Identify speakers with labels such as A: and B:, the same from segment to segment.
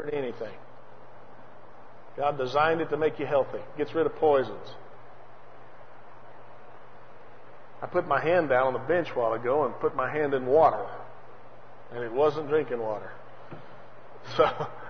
A: hurt anything. God designed it to make you healthy. Gets rid of poisons. I put my hand down on the bench a while ago and put my hand in water. And it wasn't drinking water. So,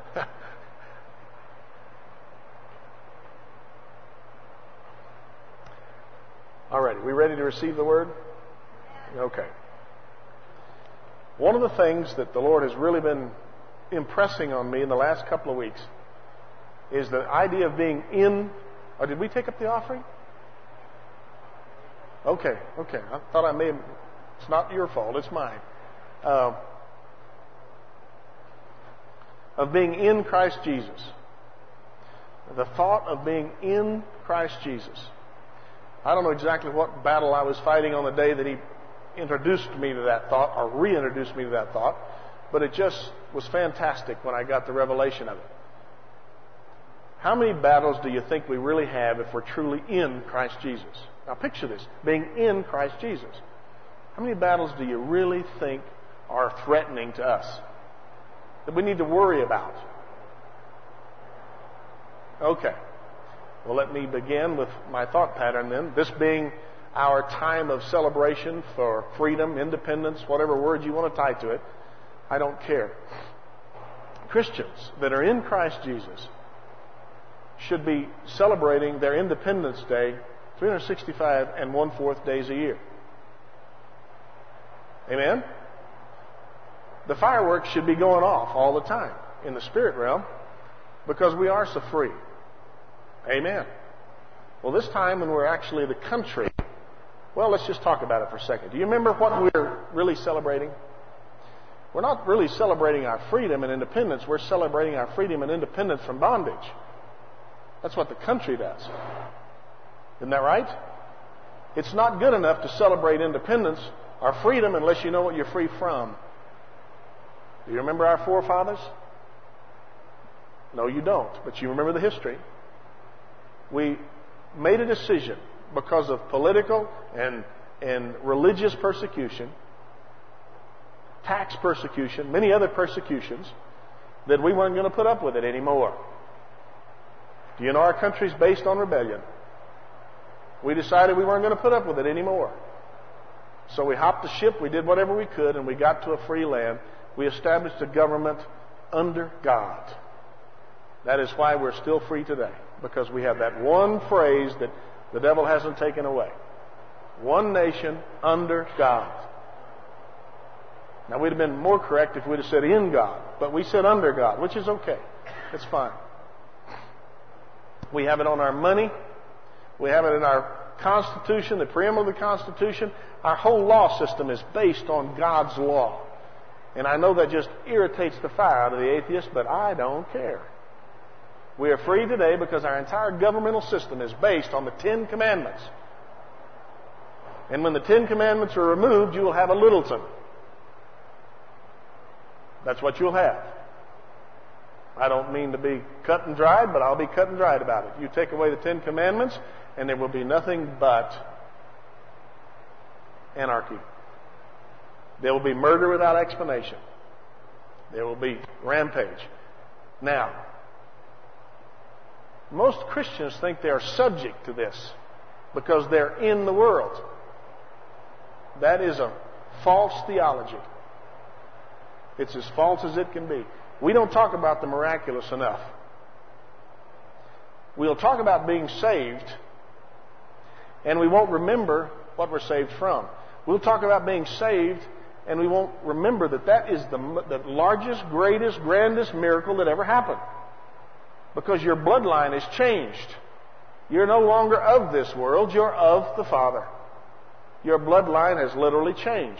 A: all right, we ready to receive the Word? Okay. One of the things that the Lord has really been impressing on me in the last couple of weeks is the idea of being in... Oh, did we take up the offering? Okay. I thought I may have... It's not your fault, it's mine. Of being in Christ Jesus. The thought of being in Christ Jesus. I don't know exactly what battle I was fighting on the day that He introduced me to that thought, or reintroduced me to that thought, but it just was fantastic when I got the revelation of it. How many battles do you think we really have if we're truly in Christ Jesus? Now picture this, being in Christ Jesus. How many battles do you really think are threatening to us, that we need to worry about? Okay. Well, let me begin with my thought pattern then. This being our time of celebration for freedom, independence, whatever word you want to tie to it, I don't care. Christians that are in Christ Jesus should be celebrating their Independence Day 365 and 1/4 days a year. Amen? The fireworks should be going off all the time in the spirit realm because we are so free. Amen. Well, this time when we're actually the country, well, let's just talk about it for a second. Do you remember what we're really celebrating? We're not really celebrating our freedom and independence. We're celebrating our freedom and independence from bondage. That's what the country does. Isn't that right? It's not good enough to celebrate independence or freedom unless you know what you're free from. Do you remember our forefathers? No, you don't, but you remember the history. We made a decision because of political and religious persecution, tax persecution, many other persecutions, that we weren't going to put up with it anymore. Do you know our country's based on rebellion? We decided we weren't going to put up with it anymore. So we hopped the ship, we did whatever we could, and we got to a free land. We established a government under God. That is why we're still free today, because we have that one phrase that the devil hasn't taken away. One nation under God. Now, we'd have been more correct if we'd have said in God, but we said under God, which is okay. It's fine. We have it on our money. We have it in our Constitution, the preamble of the Constitution. Our whole law system is based on God's law. And I know that just irritates the fire out of the atheist, but I don't care. We are free today because our entire governmental system is based on the 10 Commandments. And when the 10 Commandments are removed, you will have a Littleton. That's what you'll have. I don't mean to be cut and dried, but I'll be cut and dried about it. You take away the 10 Commandments, and there will be nothing but anarchy. There will be murder without explanation. There will be rampage. Now, most Christians think they are subject to this because they're in the world. That is a false theology. It's as false as it can be. We don't talk about the miraculous enough. We'll talk about being saved, and we won't remember what we're saved from. We'll talk about being saved, and we won't remember that is the largest, greatest, grandest miracle that ever happened. Because your bloodline is changed. You're no longer of this world, you're of the Father. Your bloodline has literally changed.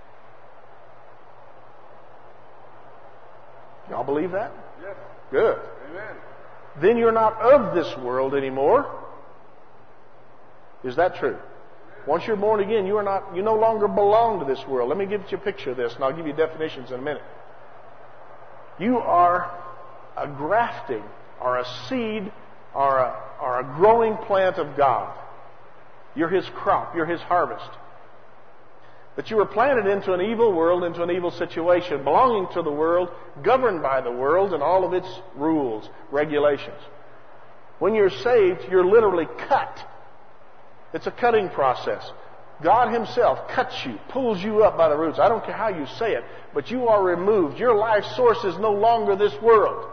A: Y'all believe that?
B: Yes.
A: Good.
B: Amen.
A: Then you're not of this world anymore. Is that true? Once you're born again, you no longer belong to this world. Let me give you a picture of this, and I'll give you definitions in a minute. You are a grafting, or a seed, or a growing plant of God. You're His crop. You're His harvest. But you were planted into an evil world, into an evil situation, belonging to the world, governed by the world and all of its rules, regulations. When you're saved, you're literally cut. It's a cutting process. God Himself cuts you, pulls you up by the roots. I don't care how you say it, but you are removed. Your life source is no longer this world.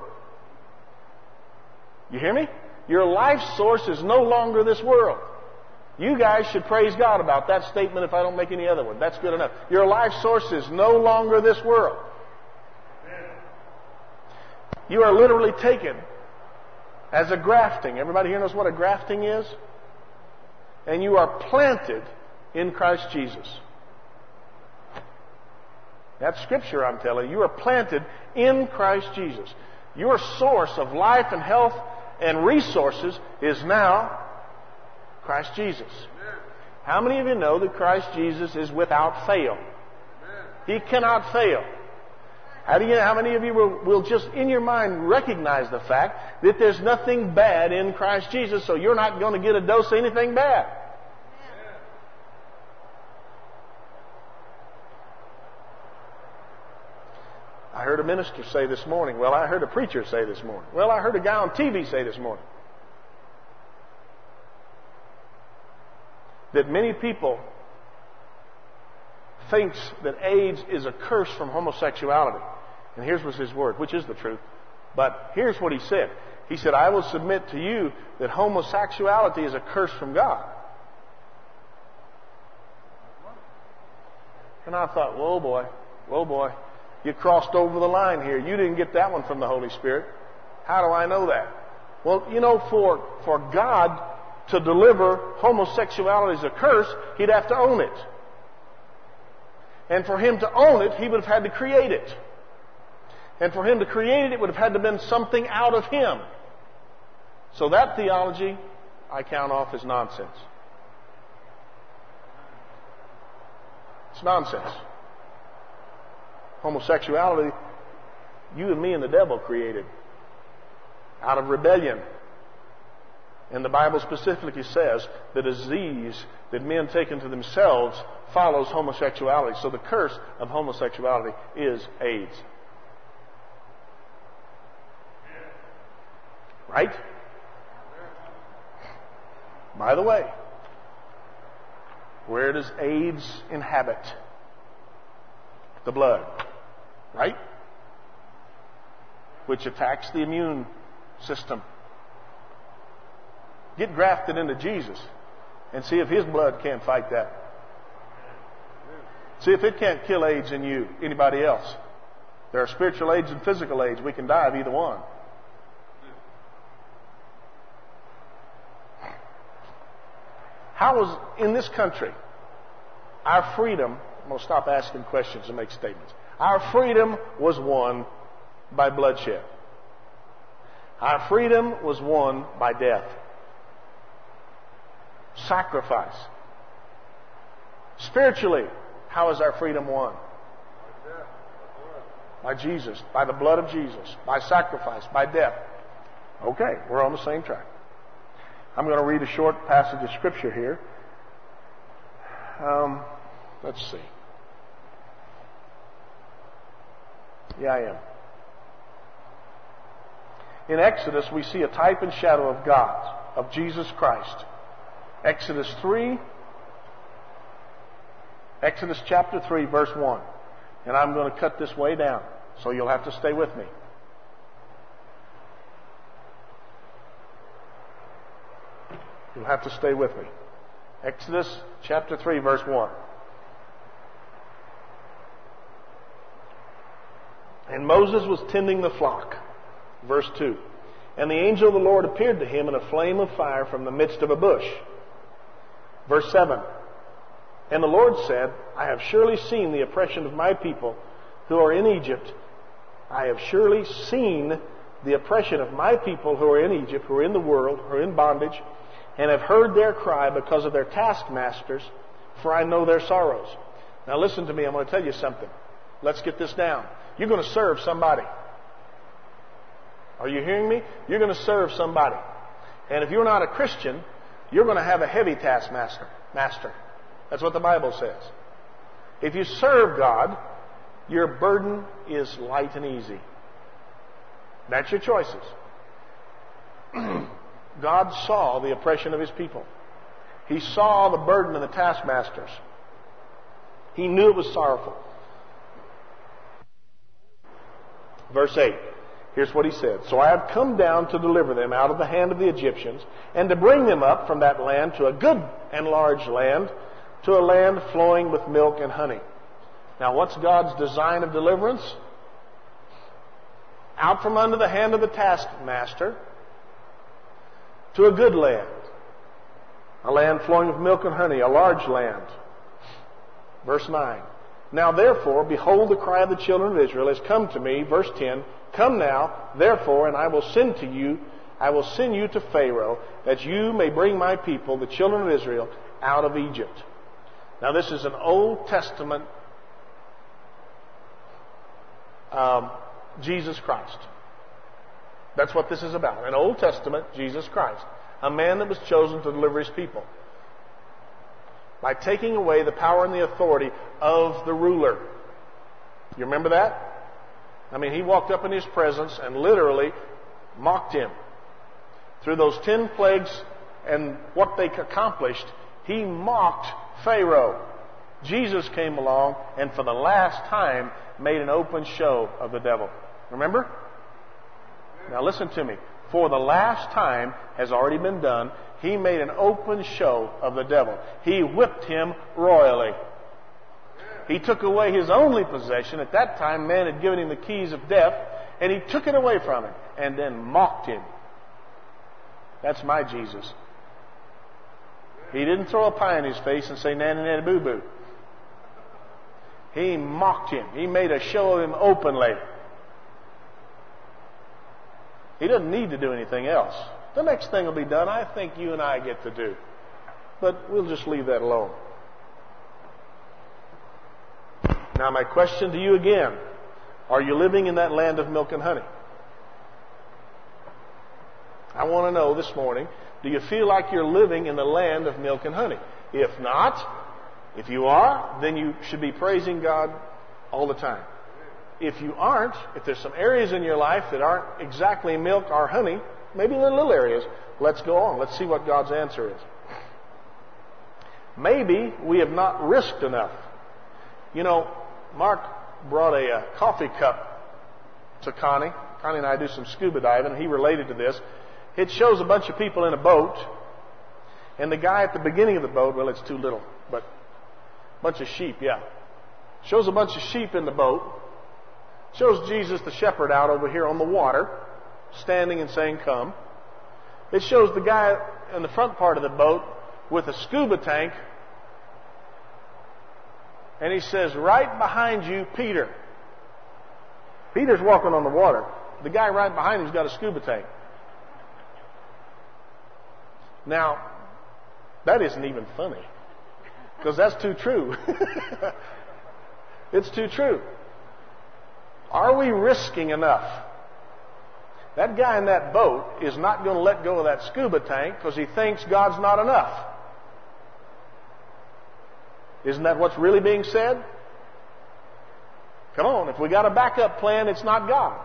A: You hear me? Your life source is no longer this world. You guys should praise God about that statement if I don't make any other one. That's good enough. Your life source is no longer this world. You are literally taken as a grafting. Everybody here knows what a grafting is? And you are planted in Christ Jesus. That's Scripture, I'm telling you. You are planted in Christ Jesus. Your source of life and health and resources is now Christ Jesus. How many of you know that Christ Jesus is without fail? He cannot fail. How many of you will just in your mind recognize the fact that there's nothing bad in Christ Jesus, so you're not going to get a dose of anything bad? I heard a minister say this morning. Well, I heard a preacher say this morning. Well, I heard a guy on TV say this morning that many people thinks that AIDS is a curse from homosexuality. And here's was his word, which is the truth. But here's what he said. He said, I will submit to you that homosexuality is a curse from God. And I thought, whoa boy, you crossed over the line here. You didn't get that one from the Holy Spirit. How do I know that? Well, you know, for God to deliver homosexuality as a curse, He'd have to own it. And for Him to own it, He would have had to create it. And for Him to create it, it would have had to have been something out of Him. So that theology, I count off as nonsense. It's nonsense. Homosexuality, you and me and the devil created out of rebellion. And the Bible specifically says the disease that men take into themselves follows homosexuality. So the curse of homosexuality is AIDS. Right? By the way, where does AIDS inhabit? The blood. Right? Which attacks the immune system. Get grafted into Jesus and see if His blood can't fight that. See if it can't kill AIDS in you, anybody else. There are spiritual AIDS and physical AIDS. We can die of either one. How was, in this country, our freedom, I'm going to stop asking questions and make statements. Our freedom was won by bloodshed. Our freedom was won by death. Sacrifice. Spiritually, how is our freedom won? By Jesus, by the blood of Jesus, by sacrifice, by death. Okay, we're on the same track. I'm going to read a short passage of Scripture here. Let's see. Yeah, I am. In Exodus, we see a type and shadow of God, of Jesus Christ. Exodus chapter 3, verse 1. And I'm going to cut this way down, so you'll have to stay with me. You'll have to stay with me. Exodus chapter 3, verse 1. And Moses was tending the flock. Verse 2. And the angel of the Lord appeared to him in a flame of fire from the midst of a bush. Verse 7. And the Lord said, I have surely seen the oppression of my people who are in Egypt. I have surely seen the oppression of my people who are in Egypt, who are in the world, who are in bondage, and have heard their cry because of their taskmasters, for I know their sorrows. Now listen to me, I'm going to tell you something. Let's get this down. You're going to serve somebody. Are you hearing me? You're going to serve somebody. And if you're not a Christian, you're going to have a heavy taskmaster. That's what the Bible says. If you serve God, your burden is light and easy. That's your choices. God saw the oppression of His people. He saw the burden of the taskmasters. He knew it was sorrowful. Verse 8. Here's what He said. So I have come down to deliver them out of the hand of the Egyptians, and to bring them up from that land to a good and large land, to a land flowing with milk and honey. Now, what's God's design of deliverance? Out from under the hand of the taskmaster to a good land. A land flowing with milk and honey, a large land. Verse 9. Now therefore, behold, the cry of the children of Israel has come to me. Verse 10. Come now, therefore, and I will send you to Pharaoh, that you may bring my people, the children of Israel, out of Egypt. Now this is an Old Testament Jesus Christ. That's what this is about. An Old Testament Jesus Christ. A man that was chosen to deliver His people. By taking away the power and the authority of the ruler. You remember that? I mean, He walked up in His presence and literally mocked him. Through those 10 plagues and what they accomplished, He mocked Pharaoh. Jesus came along and for the last time made an open show of the devil. Remember? Now listen to me. For the last time has already been done. He made an open show of the devil. He whipped him royally. He took away his only possession. At that time, man had given him the keys of death, and He took it away from him and then mocked him. That's my Jesus. He didn't throw a pie in his face and say, nanny, nanny, boo, boo. He mocked him. He made a show of him openly. He doesn't need to do anything else. The next thing will be done, I think you and I get to do. But we'll just leave that alone. Now my question to you again, are you living in that land of milk and honey? I want to know this morning, do you feel like you're living in the land of milk and honey? If not, if you are, then you should be praising God all the time. If you aren't, if there's some areas in your life that aren't exactly milk or honey, maybe they're little areas, let's go on. Let's see what God's answer is. Maybe we have not risked enough. You know, Mark brought a coffee cup to Connie. Connie and I do some scuba diving, and he related to this. It shows a bunch of people in a boat, and the guy at the beginning of the boat, well, it's too little, but a bunch of sheep, yeah. Shows a bunch of sheep in the boat. Shows Jesus the shepherd out over here on the water, standing and saying, come. It shows the guy in the front part of the boat with a scuba tank, and he says, right behind you, Peter. Peter's walking on the water. The guy right behind him's got a scuba tank. Now, that isn't even funny, because that's too true. It's too true. Are we risking enough? That guy in that boat is not going to let go of that scuba tank because he thinks God's not enough. Isn't that what's really being said? Come on, if we got a backup plan, it's not God.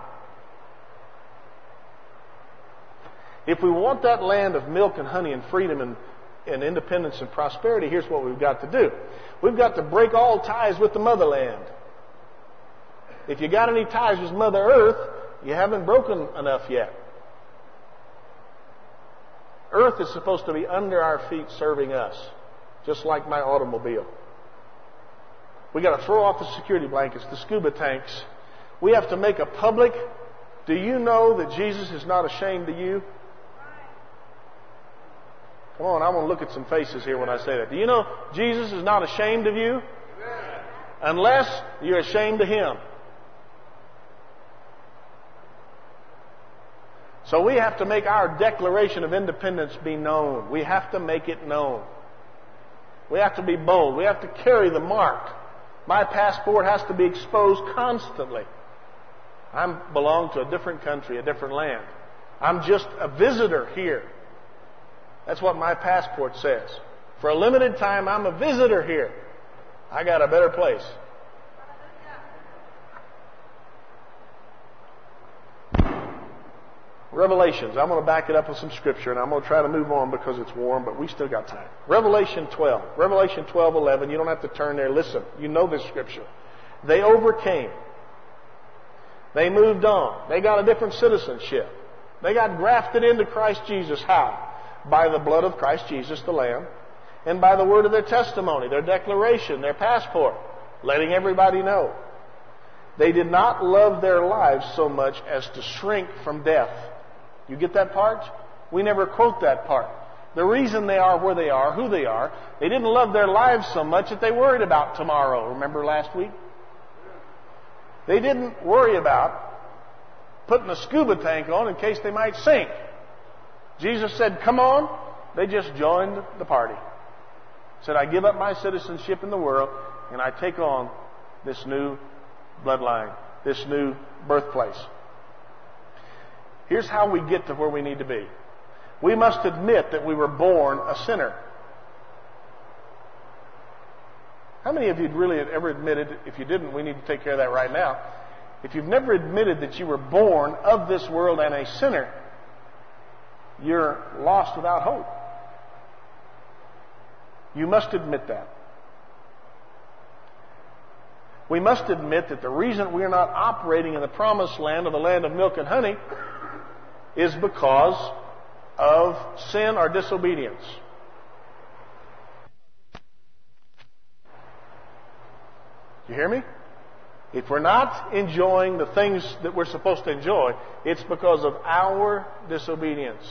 A: If we want that land of milk and honey and freedom and independence and prosperity, here's what we've got to do. We've got to break all ties with the motherland. If you got any ties with Mother Earth, you haven't broken enough yet. Earth is supposed to be under our feet serving us, just like my automobile. We got to throw off the security blankets, the scuba tanks. We have to make a public. Do you know that Jesus is not ashamed of you? Come on, I want to look at some faces here when I say that. Do you know Jesus is not ashamed of you? Unless you're ashamed of Him. So we have to make our declaration of independence be known. We have to make it known. We have to be bold. We have to carry the mark. My passport has to be exposed constantly. I belong to a different country, a different land. I'm just a visitor here. That's what my passport says. For a limited time, I'm a visitor here. I got a better place. Revelations. I'm going to back it up with some scripture, and I'm going to try to move on because it's warm, but we still got time. Revelation 12. Revelation 12:11. You don't have to turn there. Listen. You know this scripture. They overcame. They moved on. They got a different citizenship. They got grafted into Christ Jesus. How? By the blood of Christ Jesus, the Lamb, and by the word of their testimony, their declaration, their passport, letting everybody know. They did not love their lives so much as to shrink from death. You get that part? We never quote that part. The reason they are where they are, who they are, they didn't love their lives so much that they worried about tomorrow. Remember last week? They didn't worry about putting a scuba tank on in case they might sink. Jesus said, come on. They just joined the party. Said, I give up my citizenship in the world and I take on this new bloodline, this new birthplace. Here's how we get to where we need to be. We must admit that we were born a sinner. How many of you really have ever admitted, if you didn't, we need to take care of that right now. If you've never admitted that you were born of this world and a sinner, you're lost without hope. You must admit that. We must admit that the reason we are not operating in the promised land of the land of milk and honey is because of sin or disobedience. You hear me? If we're not enjoying the things that we're supposed to enjoy, it's because of our disobedience.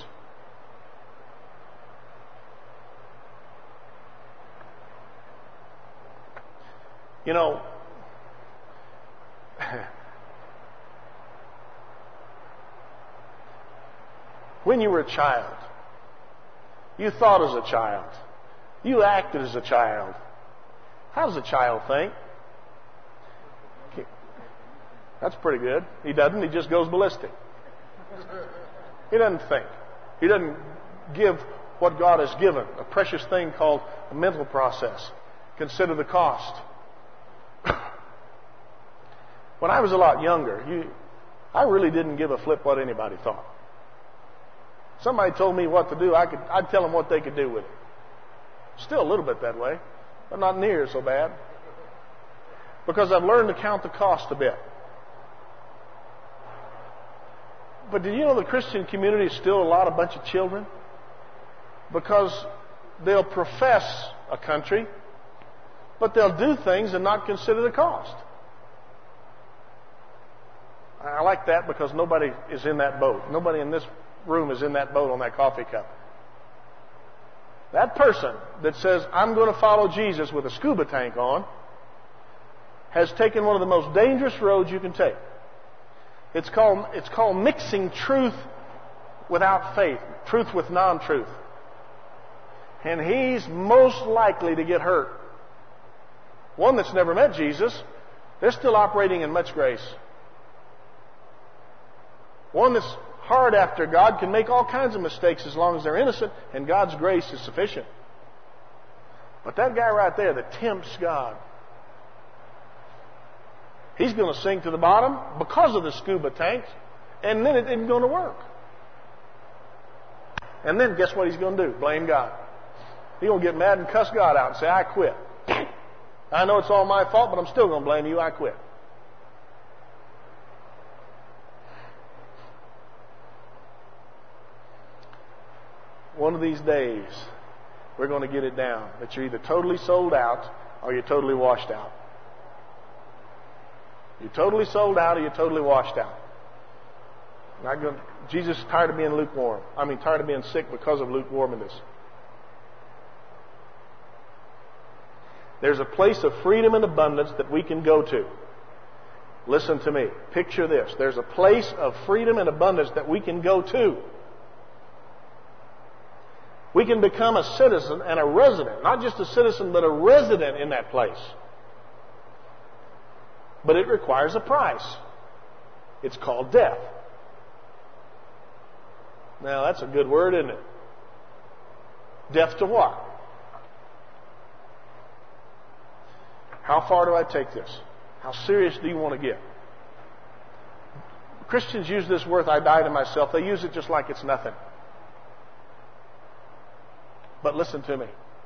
A: You know, when you were a child, you thought as a child. You acted as a child. How does a child think? That's pretty good. He doesn't. He just goes ballistic. He doesn't think. He doesn't give what God has given, a precious thing called a mental process. Consider the cost. When I was a lot younger, I really didn't give a flip what anybody thought. Somebody told me what to do, I'd tell them what they could do with it. Still a little bit that way, but not near so bad. Because I've learned to count the cost a bit. But did you know the Christian community is still a bunch of children? Because they'll profess a country, but they'll do things and not consider the cost. I like that because nobody is in that boat. Nobody in this room is in that boat on that coffee cup. That person that says, I'm going to follow Jesus with a scuba tank on, has taken one of the most dangerous roads you can take. It's called mixing truth without faith, truth with non-truth. And he's most likely to get hurt. One that's never met Jesus, they're still operating in much grace. One that's hard after God can make all kinds of mistakes as long as they're innocent, and God's grace is sufficient. But that guy right there that tempts God, he's going to sink to the bottom because of the scuba tanks, and then it isn't going to work. And then guess what he's going to do? Blame God. He's going to get mad and cuss God out and say, I quit. I know it's all my fault, but I'm still going to blame you. I quit. One of these days, we're going to get it down that you're either totally sold out or you're totally washed out. You're totally sold out or you're totally washed out. Jesus is tired of being lukewarm. Tired of being sick because of lukewarmness. There's a place of freedom and abundance that we can go to. Listen to me. Picture this. There's a place of freedom and abundance that we can go to. We can become a citizen and a resident. Not just a citizen, but a resident in that place. But it requires a price. It's called death. Now, that's a good word, isn't it? Death to what? How far do I take this? How serious do you want to get? Christians use this word, I die to myself. They use it just like it's nothing. But listen to me.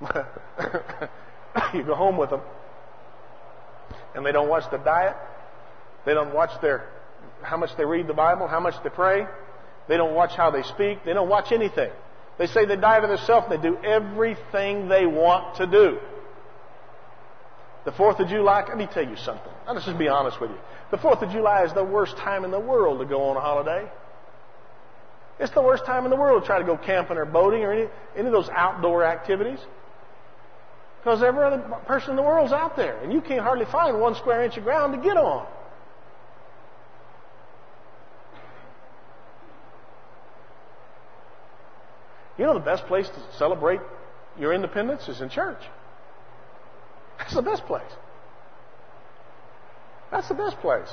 A: You go home with them, and they don't watch the diet. They don't watch how much they read the Bible, how much they pray. They don't watch how they speak. They don't watch anything. They say they die to themselves, and they do everything they want to do. The 4th of July, let me tell you something. I'll just be honest with you. The 4th of July is the worst time in the world to go on a holiday. It's the worst time in the world to try to go camping or boating or any of those outdoor activities. Because every other person in the world's out there, and you can't hardly find 1 square inch of ground to get on. You know the best place to celebrate your independence is in church. That's the best place. That's the best place.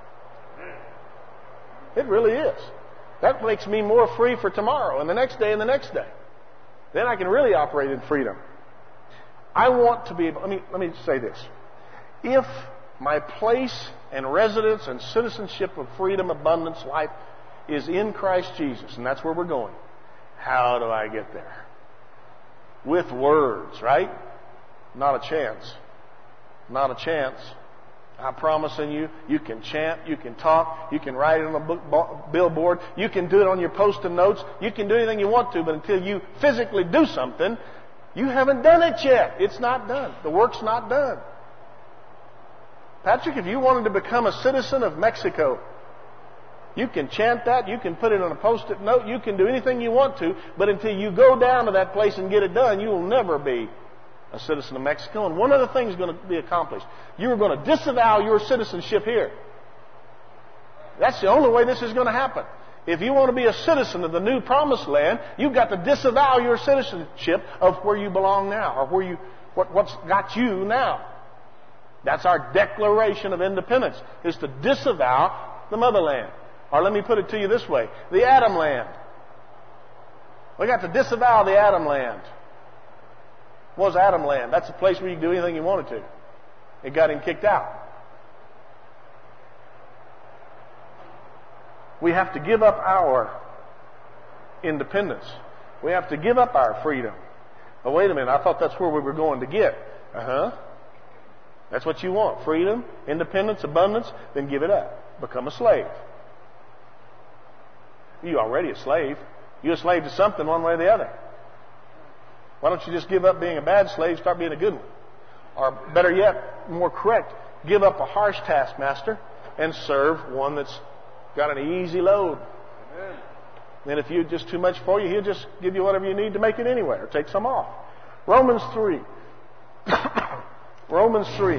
A: It really is. That makes me more free for tomorrow and the next day and the next day. Then I can really operate in freedom. I want to be able, let me say this. If my place and residence and citizenship of freedom, abundance, life is in Christ Jesus, and that's where we're going, how do I get there? With words, right? Not a chance. Not a chance. I'm promising you, you can chant, you can talk, you can write it on a billboard, you can do it on your post-it notes, you can do anything you want to, but until you physically do something, you haven't done it yet. It's not done. The work's not done. Patrick, if you wanted to become a citizen of Mexico, you can chant that, you can put it on a post-it note, you can do anything you want to, but until you go down to that place and get it done, you will never be a citizen of Mexico. And one other thing is going to be accomplished. You are going to disavow your citizenship here. That's the only way this is going to happen. If you want to be a citizen of the new promised land, you've got to disavow your citizenship of where you belong now, or what's got you now. That's our declaration of independence, is to disavow the motherland. Or let me put it to you this way, the Adam land. We got to disavow the Adam land. What was Adam land? That's a place where you could do anything you wanted to. It got him kicked out. We have to give up our independence. We have to give up our freedom. Oh, wait a minute. I thought that's where we were going to get. That's what you want. Freedom, independence, abundance. Then give it up. Become a slave. You're already a slave. You're a slave to something one way or the other. Why don't you just give up being a bad slave, start being a good one? Or better yet, more correct, give up a harsh taskmaster and serve one that's got an easy load. Amen. And if you're just too much for you, he'll just give you whatever you need to make it anyway, or take some off. Romans 3. Romans 3.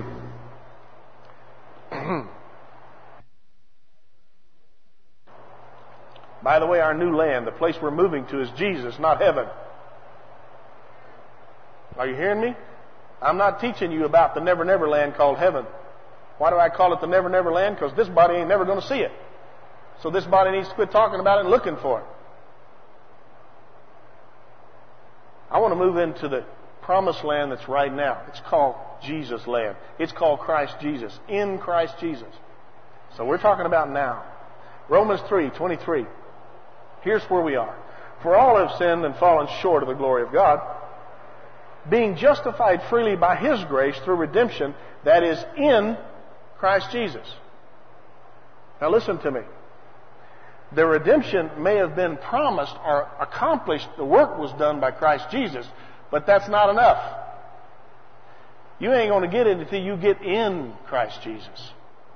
A: By the way, our new land, the place we're moving to, is Jesus, not heaven. Are you hearing me? I'm not teaching you about the never, never land called heaven. Why do I call it the never, never land? Because this body ain't never going to see it. So this body needs to quit talking about it and looking for it. I want to move into the promised land that's right now. It's called Jesus land. It's called Christ Jesus. In Christ Jesus. So we're talking about now. Romans 3:23. Here's where we are. For all have sinned and fallen short of the glory of God, being justified freely by His grace through redemption that is in Christ Jesus. Now listen to me. The redemption may have been promised or accomplished. The work was done by Christ Jesus, but that's not enough. You ain't going to get it until you get in Christ Jesus.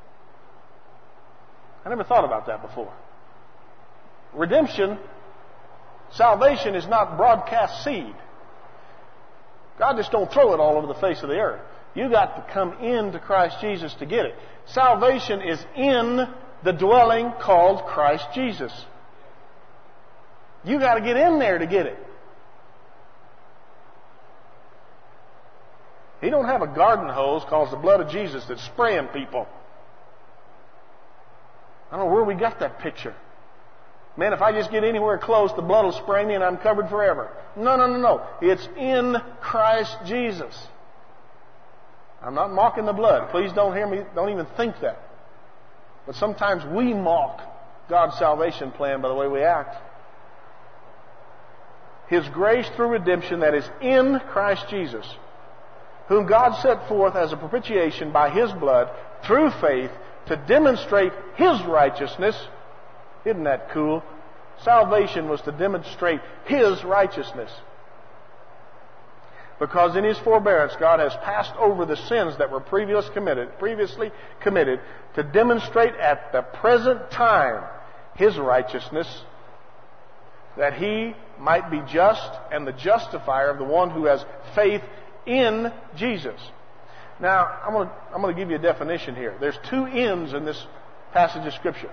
A: I never thought about that before. Redemption, salvation is not broadcast seed. God just don't throw it all over the face of the earth. You got to come into Christ Jesus to get it. Salvation is in the dwelling called Christ Jesus. You got to get in there to get it. He don't have a garden hose called the blood of Jesus that's spraying people. I don't know where we got that picture. Man, if I just get anywhere close, the blood will spray me and I'm covered forever. No. It's in Christ Jesus. I'm not mocking the blood. Please don't hear me. Don't even think that. But sometimes we mock God's salvation plan by the way we act. His grace through redemption that is in Christ Jesus, whom God set forth as a propitiation by His blood through faith to demonstrate His righteousness. Isn't that cool? Salvation was to demonstrate His righteousness. Because in His forbearance, God has passed over the sins that were previously committed to demonstrate at the present time His righteousness, that He might be just and the justifier of the one who has faith in Jesus. Now, I'm going to give you a definition here. There's two ends in this passage of Scripture.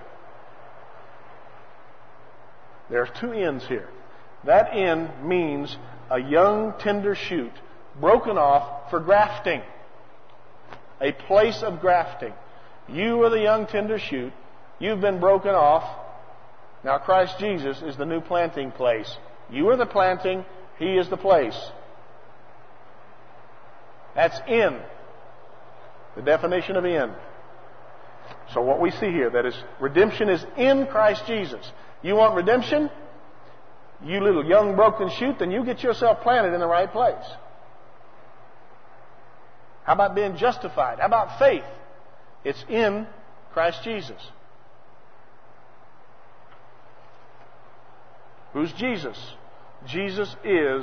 A: There's two ends here. That end means a young, tender shoot broken off for grafting. A place of grafting. You are the young, tender shoot. You've been broken off. Now Christ Jesus is the new planting place. You are the planting. He is the place. That's in. The definition of in. So what we see here, that is, redemption is in Christ Jesus. You want redemption? You little young broken shoot, then you get yourself planted in the right place. How about being justified? How about faith? It's in Christ Jesus. Who's Jesus? Jesus is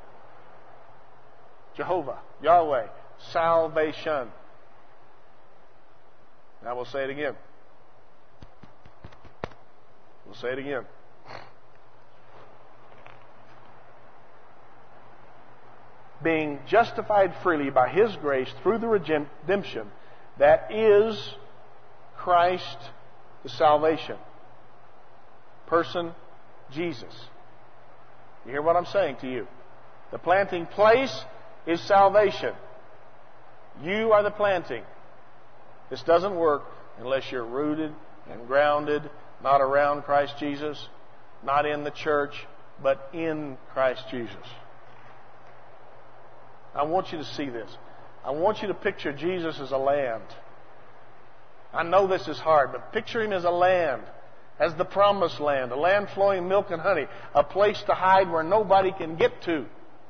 A: Jehovah, Yahweh, salvation. Now we'll say it again. We'll say it again. Being justified freely by His grace through the redemption that is Christ, the salvation. Person, Jesus. You hear what I'm saying to you? The planting place is salvation. You are the planting. This doesn't work unless you're rooted and grounded, not around Christ Jesus, not in the church, but in Christ Jesus. I want you to see this. I want you to picture Jesus as a land. I know this is hard, but picture Him as a land, as the promised land, a land flowing milk and honey, a place to hide where nobody can get to.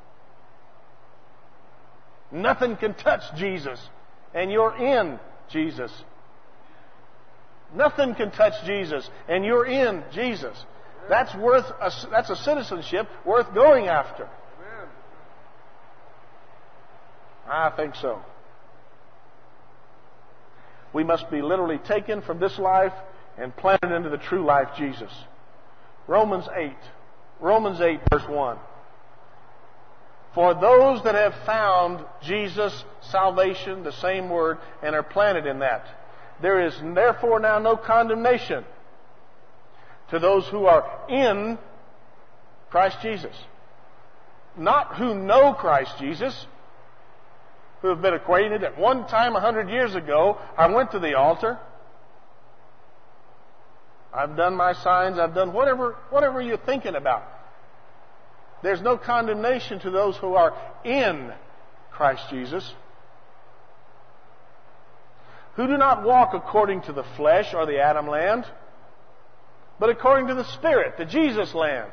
A: Nothing can touch Jesus, and you're in Jesus. Nothing can touch Jesus, and you're in Jesus. That's a citizenship worth going after. I think so. We must be literally taken from this life and planted into the true life, Jesus. Romans 8, verse 1. For those that have found Jesus' salvation, the same word, and are planted in that, there is therefore now no condemnation to those who are in Christ Jesus. Not who know Christ Jesus, who have been acquainted. At one time, 100 years ago, I went to the altar. I've done my signs. I've done whatever you're thinking about. There's no condemnation to those who are in Christ Jesus, who do not walk according to the flesh or the Adam land, but according to the Spirit, the Jesus land.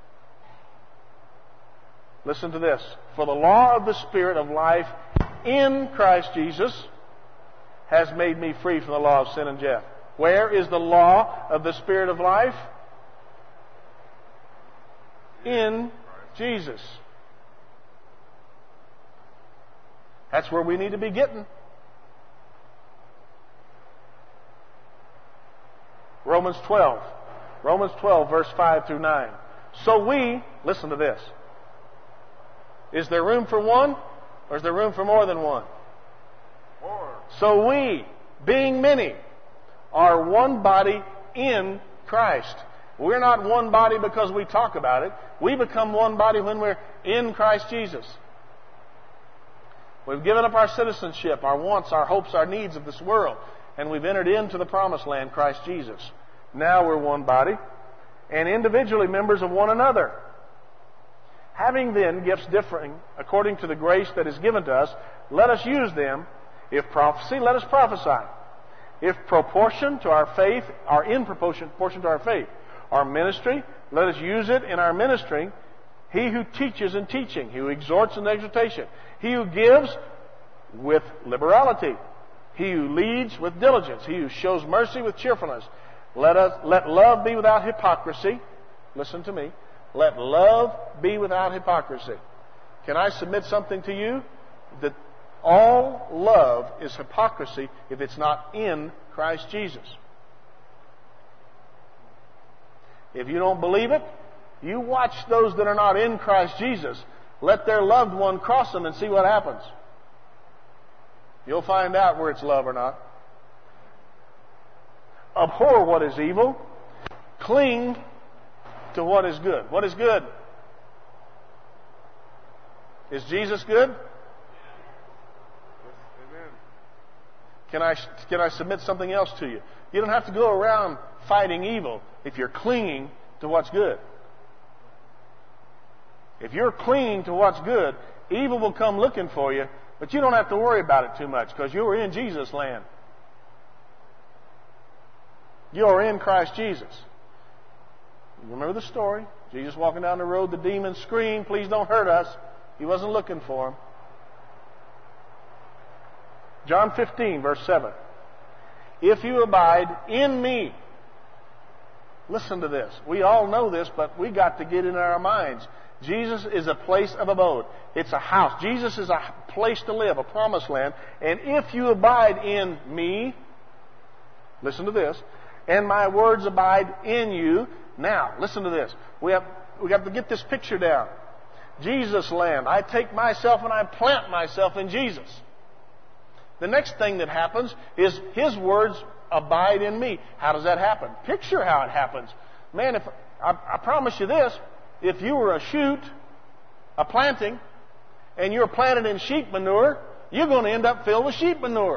A: Listen to this. For the law of the Spirit of life in Christ Jesus has made me free from the law of sin and death. Where is the law of the Spirit of life? In Jesus. That's where we need to be getting. Romans 12, verse 5 through 9. So we, listen to this. Is there room for one? Or is there room for more than one? More. So we, being many, are one body in Christ. We're not one body because we talk about it. We become one body when we're in Christ Jesus. We've given up our citizenship, our wants, our hopes, our needs of this world, and we've entered into the promised land, Christ Jesus. Now we're one body, and individually members of one another. Having then gifts differing according to the grace that is given to us, let us use them. If prophecy, let us prophesy. If proportion to our faith, or in proportion to our faith. Our ministry, let us use it in our ministry. He who teaches in teaching. He who exhorts in exhortation. He who gives with liberality. He who leads with diligence. He who shows mercy with cheerfulness. Let love be without hypocrisy. Listen to me. Let love be without hypocrisy. Can I submit something to you? That all love is hypocrisy if it's not in Christ Jesus. If you don't believe it, you watch those that are not in Christ Jesus. Let their loved one cross them and see what happens. You'll find out where it's love or not. Abhor what is evil. Cling to what is good. What is good? Is Jesus good? Can I submit something else to you? You don't have to go around fighting evil if you're clinging to what's good. If you're clinging to what's good, evil will come looking for you, but you don't have to worry about it too much because you're in Jesus' land. You're in Christ Jesus. You remember the story? Jesus walking down the road, the demons screamed, "Please don't hurt us." He wasn't looking for him. John 15, verse 7. If you abide in me. Listen to this. We all know this, but we got to get it in our minds. Jesus is a place of abode. It's a house. Jesus is a place to live, a promised land. And if you abide in me, listen to this, and my words abide in you. Now, listen to this. We have to get this picture down. Jesus' land. I take myself and I plant myself in Jesus. The next thing that happens is His words abide in me. How does that happen? Picture how it happens. Man, if I promise you this, if you were a shoot, a planting, and you're planted in sheep manure, you're going to end up filled with sheep manure.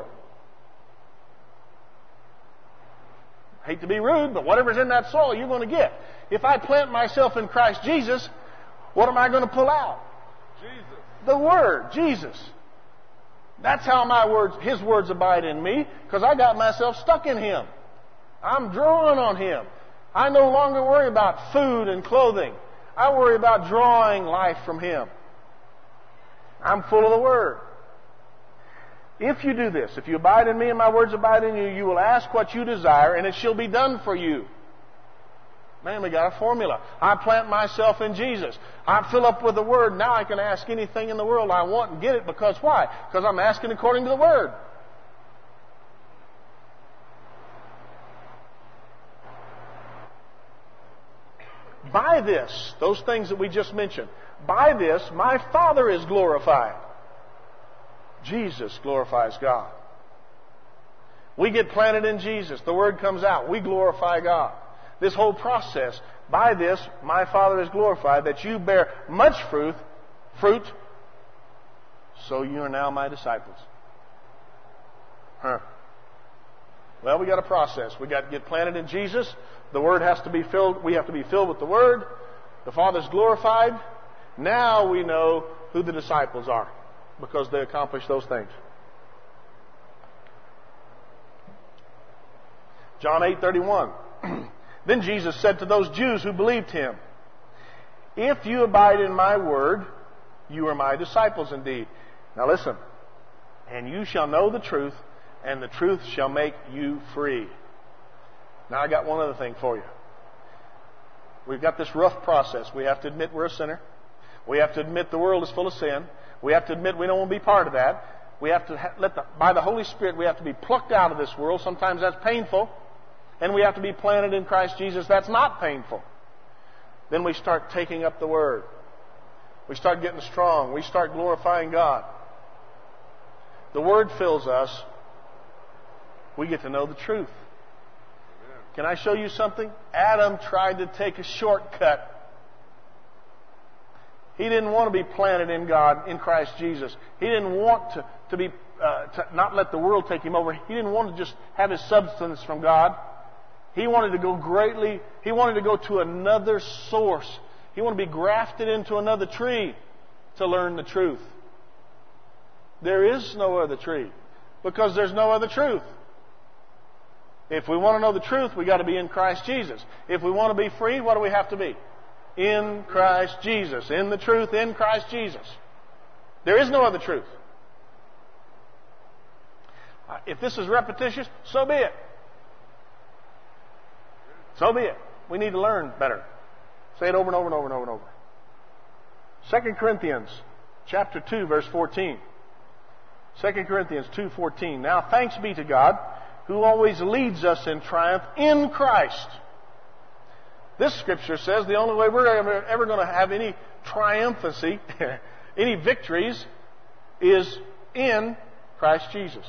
A: I hate to be rude, but whatever's in that soil, you're going to get. If I plant myself in Christ Jesus, what am I going to pull out?
B: Jesus.
A: The Word, Jesus. That's how His words abide in me, because I got myself stuck in Him. I'm drawing on Him. I no longer worry about food and clothing. I worry about drawing life from Him. I'm full of the Word. If you do this, if you abide in me and my words abide in you, you will ask what you desire, and it shall be done for you. Man, we got a formula. I plant myself in Jesus. I fill up with the Word. Now I can ask anything in the world I want and get it. Because why? Because I'm asking according to the Word. By this, those things that we just mentioned, by this my Father is glorified. Jesus glorifies God. We get planted in Jesus. The Word comes out. We glorify God. This whole process, by this my Father is glorified, that you bear much fruit, so you are now my disciples. Well, we got a process. We got to get planted in Jesus. The Word has to be filled. We have to be filled with the Word. The Father's glorified. Now we know who the disciples are, because they accomplished those things. John 8:31. Then Jesus said to those Jews who believed Him, "If you abide in my word, you are my disciples indeed." Now listen. "And you shall know the truth, and the truth shall make you free." Now I got one other thing for you. We've got this rough process. We have to admit we're a sinner. We have to admit the world is full of sin. We have to admit we don't want to be part of that. We have to by the Holy Spirit, we have to be plucked out of this world. Sometimes that's painful. And we have to be planted in Christ Jesus. That's not painful. Then we start taking up the Word. We start getting strong. We start glorifying God. The Word fills us. We get to know the truth. Can I show you something? Adam tried to take a shortcut. He didn't want to be planted in God, in Christ Jesus. He didn't want to not let the world take him over. He didn't want to just have his substance from God. He wanted to go he wanted to go to another source. He wanted to be grafted into another tree to learn the truth. There is no other tree. Because there's no other truth. If we want to know the truth, we've got to be in Christ Jesus. If we want to be free, what do we have to be? In Christ Jesus. In the truth, in Christ Jesus. There is no other truth. If this is repetitious, so be it. So be it. We need to learn better. Say it over and over and over and over and over. 2 Corinthians chapter 2, verse 14. 2 Corinthians 2:14. Now thanks be to God, who always leads us in triumph in Christ. This scripture says the only way we're ever going to have any triumphancy, any victories, is in Christ Jesus.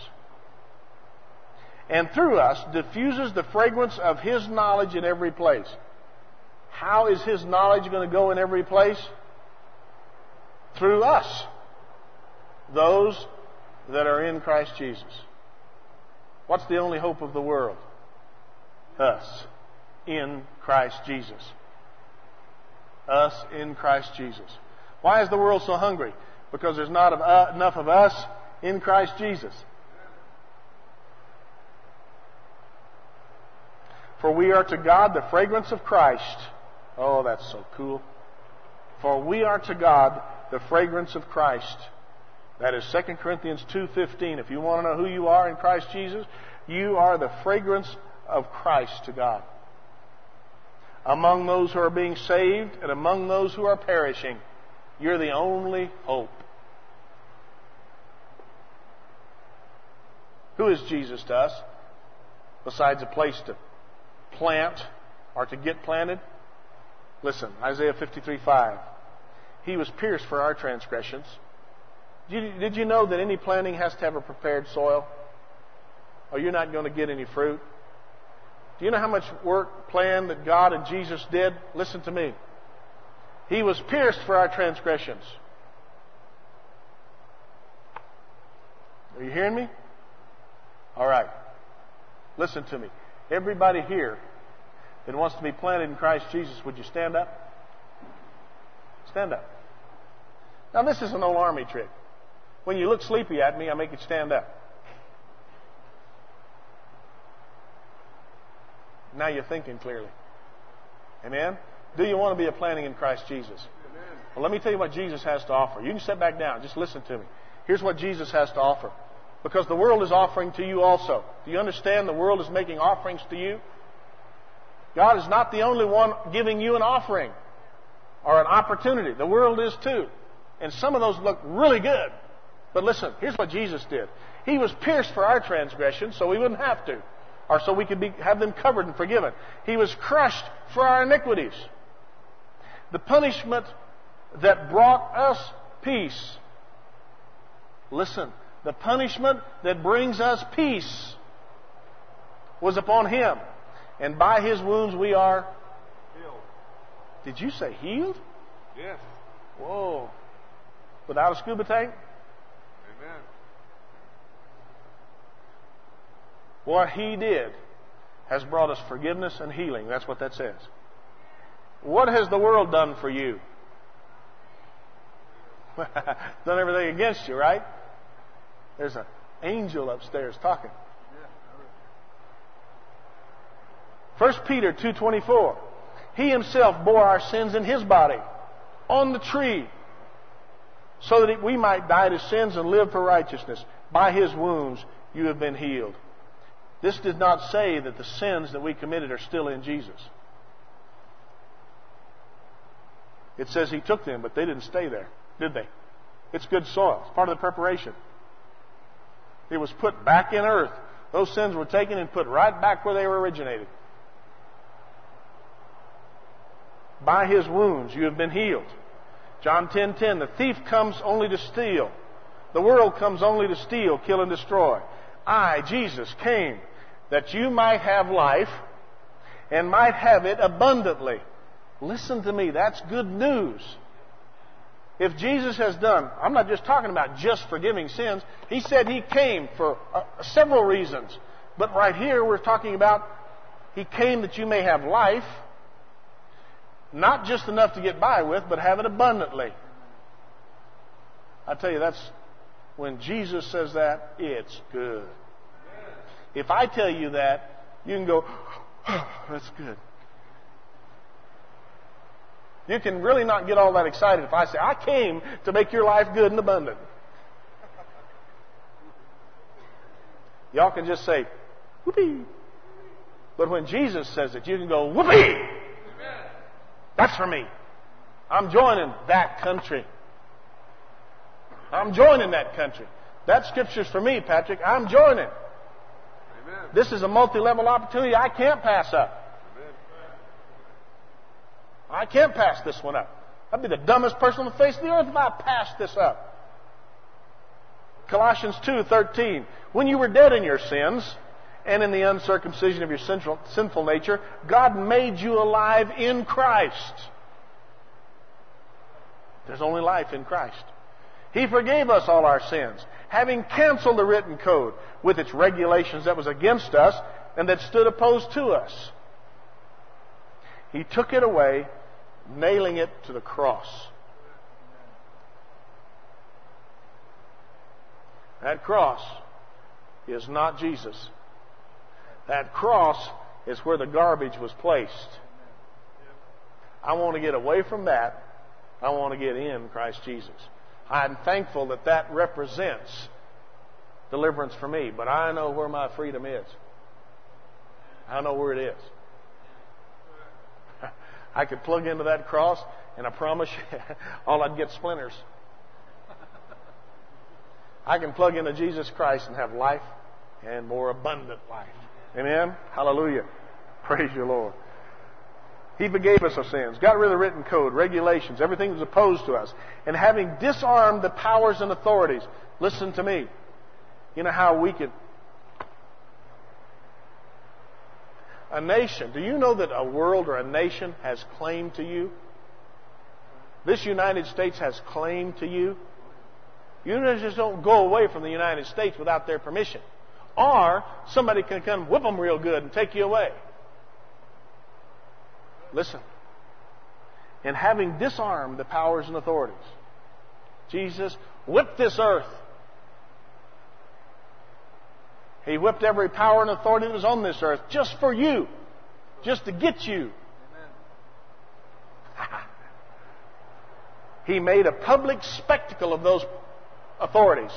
A: And through us diffuses the fragrance of His knowledge in every place. How is His knowledge going to go in every place? Through us, those that are in Christ Jesus. What's the only hope of the world? Us in Christ Jesus. Us in Christ Jesus. Why is the world so hungry? Because there's not enough of us in Christ Jesus. For we are to God the fragrance of Christ. Oh, that's so cool. For we are to God the fragrance of Christ. That is 2 Corinthians 2:15. If you want to know who you are in Christ Jesus, you are the fragrance of Christ to God. Among those who are being saved and among those who are perishing, you're the only hope. Who is Jesus to us? Besides a place to plant or to get planted? Listen, Isaiah 53:5. He was pierced for our transgressions. Did you know that any planting has to have a prepared soil? Or you're not going to get any fruit? Do you know how much work, plan that God and Jesus did? Listen to me. He was pierced for our transgressions. Are you hearing me? All right. Listen to me. Everybody here that wants to be planted in Christ Jesus, would you stand up? Stand up. Now, this is an old army trick. When you look sleepy at me, I make you stand up. Now you're thinking clearly. Amen? Do you want to be a planting in Christ Jesus? Amen. Well, let me tell you what Jesus has to offer. You can sit back down. Just listen to me. Here's what Jesus has to offer. Because the world is offering to you also. Do you understand the world is making offerings to you? God is not the only one giving you an offering or an opportunity. The world is too. And some of those look really good. But listen, here's what Jesus did. He was pierced for our transgressions so we wouldn't have to. Or so we could have them covered and forgiven. He was crushed for our iniquities. The punishment that brought us peace. Listen, the punishment that brings us peace was upon Him. And by His wounds we are healed. Did you say healed?
B: Yes.
A: Whoa. Without a scuba tank?
B: Amen.
A: What He did has brought us forgiveness and healing. That's what that says. What has the world done for you? Done everything against you, right? There's an angel upstairs talking. 1 Peter 2:24. He Himself bore our sins in His body on the tree, so that we might die to sins and live for righteousness. By His wounds you have been healed. This did not say that the sins that we committed are still in Jesus. It says He took them, but they didn't stay there, did they? It's good soil. It's part of the preparation. It was put back in earth. Those sins were taken and put right back where they were originated. By His wounds you have been healed. John 10:10. The thief comes only to steal. The world comes only to steal, kill, and destroy. I, Jesus, came that you might have life and might have it abundantly. Listen to me. That's good news. If Jesus has done, I'm not just talking about just forgiving sins. He said He came for several reasons. But right here we're talking about He came that you may have life. Not just enough to get by with, but have it abundantly. I tell you, that's When Jesus says that, it's good. If I tell you that, you can go, oh, that's good. You can really not get all that excited if I say, I came to make your life good and abundant. Y'all can just say, whoopee. But when Jesus says it, you can go, whoopee. That's for me. I'm joining that country. I'm joining that country. That scripture's for me, Patrick. I'm joining. Amen. This is a multi-level opportunity I can't pass up. Amen. I can't pass this one up. I'd be the dumbest person on the face of the earth if I passed this up. Colossians 2:13. When you were dead in your sins and in the uncircumcision of your sinful nature, God made you alive in Christ. There's only life in Christ. He forgave us all our sins, having canceled the written code with its regulations that was against us and that stood opposed to us. He took it away, nailing it to the cross. That cross is not Jesus. That cross is where the garbage was placed. I want to get away from that. I want to get in Christ Jesus. I'm thankful that that represents deliverance for me, but I know where my freedom is. I know where it is. I could plug into that cross, and I promise you, all I'd get splinters. I can plug into Jesus Christ and have life and more abundant life. Amen? Hallelujah. Praise you, Lord. He forgave us our sins, got rid of the written code, regulations, everything that was opposed to us. And having disarmed the powers and authorities, listen to me. You know how we could... A nation, do you know that a world or a nation has claim to you? This United States has claim to you. You just don't go away from the United States without their permission. Or somebody can come whip them real good and take you away. Listen. And having disarmed the powers and authorities, Jesus whipped this earth. He whipped every power and authority that was on this earth just for you. Just to get you. He made a public spectacle of those authorities,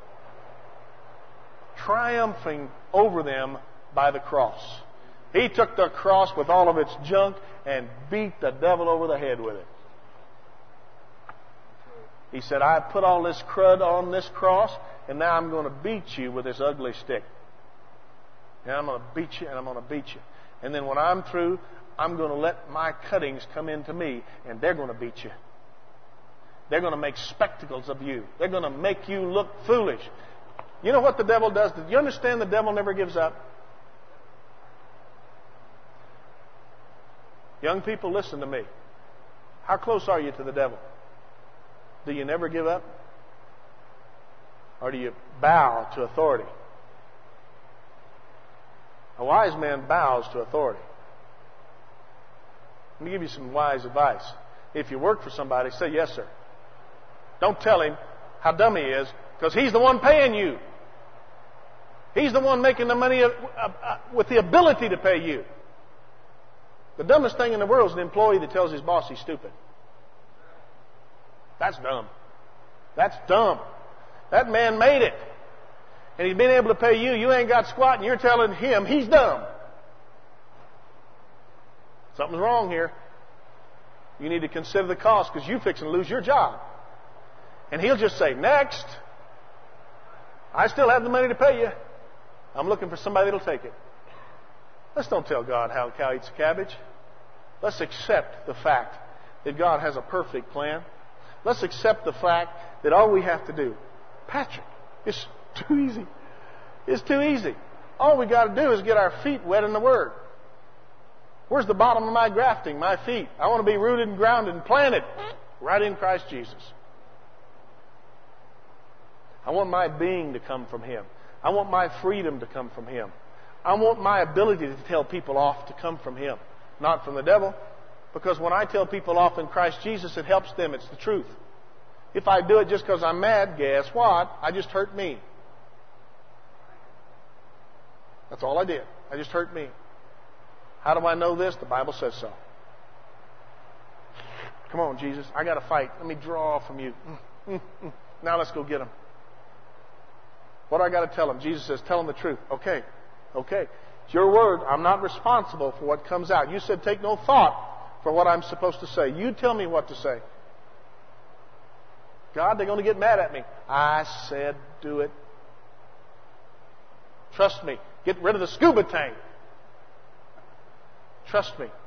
A: triumphing over them by the cross. He took the cross with all of its junk and beat the devil over the head with it. He said, I put all this crud on this cross, and now I'm going to beat you with this ugly stick. And I'm going to beat you, and I'm going to beat you. And then when I'm through, I'm going to let my cuttings come into me, and they're going to beat you. They're going to make spectacles of you. They're going to make you look foolish. You know what the devil does? Do you understand the devil never gives up? Young people, listen to me. How close are you to the devil? Do you never give up? Or do you bow to authority? A wise man bows to authority. Let me give you some wise advice. If you work for somebody, say yes, sir. Don't tell him how dumb he is, because he's the one paying you. He's the one making the money with the ability to pay you. The dumbest thing in the world is an employee that tells his boss he's stupid. That's dumb. That's dumb. That man made it. And he's been able to pay you. You ain't got squat, and you're telling him he's dumb. Something's wrong here. You need to consider the cost, because you're fixing to lose your job. And he'll just say, next. I still have the money to pay you. I'm looking for somebody that'll take it. Let's don't tell God how a cow eats a cabbage. Let's accept the fact that God has a perfect plan. Let's accept the fact that all we have to do, Patrick, it's too easy. It's too easy. All we got to do is get our feet wet in the Word. Where's the bottom of my grafting? My feet. I want to be rooted and grounded and planted right in Christ Jesus. I want my being to come from Him. I want my freedom to come from Him. I want my ability to tell people off to come from Him, not from the devil. Because when I tell people off in Christ Jesus, it helps them. It's the truth. If I do it just because I'm mad, guess what? I just hurt me. That's all I did. I just hurt me. How do I know this? The Bible says so. Come on, Jesus. I got to fight. Let me draw from you. Now let's go get him. What do I got to tell him? Jesus says, tell him the truth. Okay. It's your word. I'm not responsible for what comes out. You said take no thought for what I'm supposed to say. You tell me what to say. God, they're going to get mad at me. I said do it. Trust me. Get rid of the scuba tank. Trust me.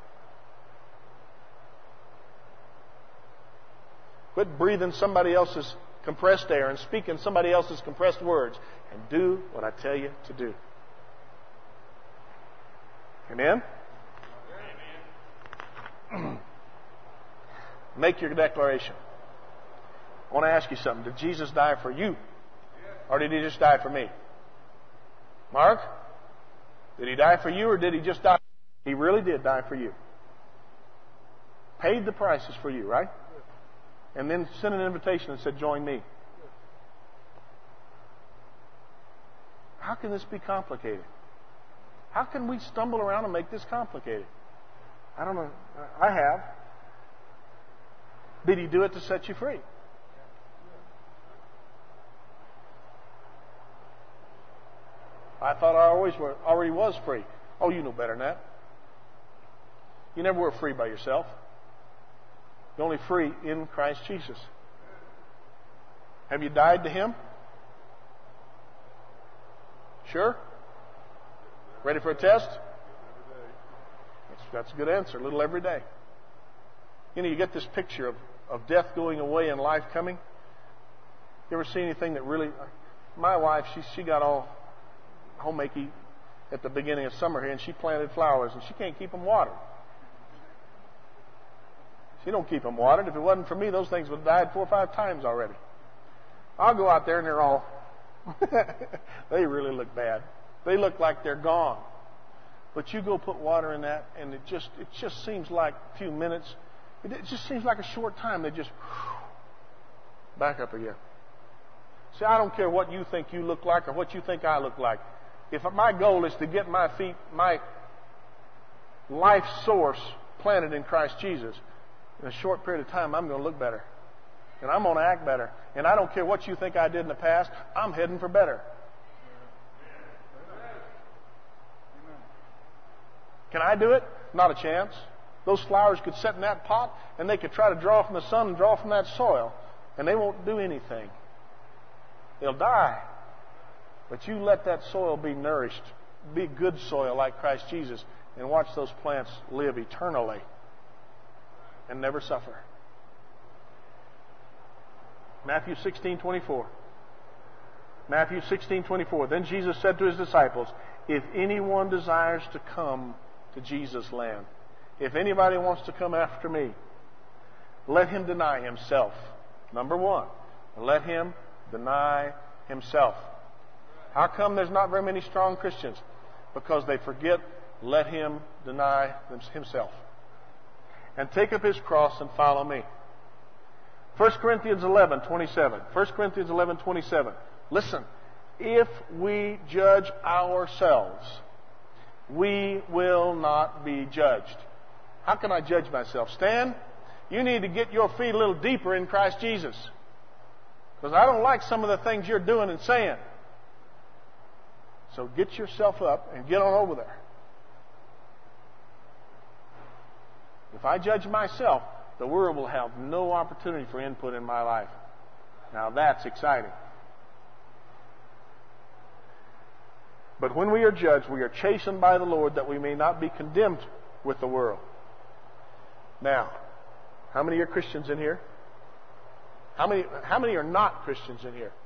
A: Quit breathing somebody else's compressed air and speaking somebody else's compressed words, and do what I tell you to do. Amen? Amen. Make your declaration. I want to ask you something. Did Jesus die for you? Or did he just die for me? Mark? Did he die for you, or did he just die? He really did die for you. Paid the prices for you, right? And then sent an invitation and said, join me. How can this be complicated? How can we stumble around and make this complicated? I don't know. I have. Did he do it to set you free? I thought I already was free. Oh, you know better than that. You never were free by yourself. You're only free in Christ Jesus. Have you died to him? Sure? Ready for a test? That's a good answer. A little every day. You know, you get this picture of death going away and life coming. You ever see anything that really... My wife, she got all homeachy at the beginning of summer here, and she planted flowers, and she can't keep them watered. She don't keep them watered. If it wasn't for me, those things would have died 4 or 5 times already. I'll go out there and they're all... they really look bad. They look like they're gone. But you go put water in that, and it just seems like a few minutes. It just seems like a short time. They just back up again. See, I don't care what you think you look like or what you think I look like. If my goal is to get my feet, my life source planted in Christ Jesus, in a short period of time, I'm going to look better. And I'm going to act better. And I don't care what you think I did in the past. I'm heading for better. Can I do it? Not a chance. Those flowers could sit in that pot, and they could try to draw from the sun and draw from that soil, and they won't do anything. They'll die. But you let that soil be nourished, be good soil like Christ Jesus, and watch those plants live eternally and never suffer. Matthew 16:24. Matthew 16:24. Then Jesus said to his disciples, if anyone desires to come to Jesus' land, if anybody wants to come after me, let him deny himself. Number one, let him deny himself. How come there's not very many strong Christians? Because they forget, let him deny himself. And take up his cross and follow me. 1 Corinthians 11:27. 1 Corinthians 11:27. Listen, if we judge ourselves, we will not be judged. How can I judge myself? Stan, you need to get your feet a little deeper in Christ Jesus. Because I don't like some of the things you're doing and saying. So get yourself up and get on over there. If I judge myself, the world will have no opportunity for input in my life. Now that's exciting. But when we are judged, we are chastened by the Lord that we may not be condemned with the world. Now, how many are Christians in here? How many are not Christians in here?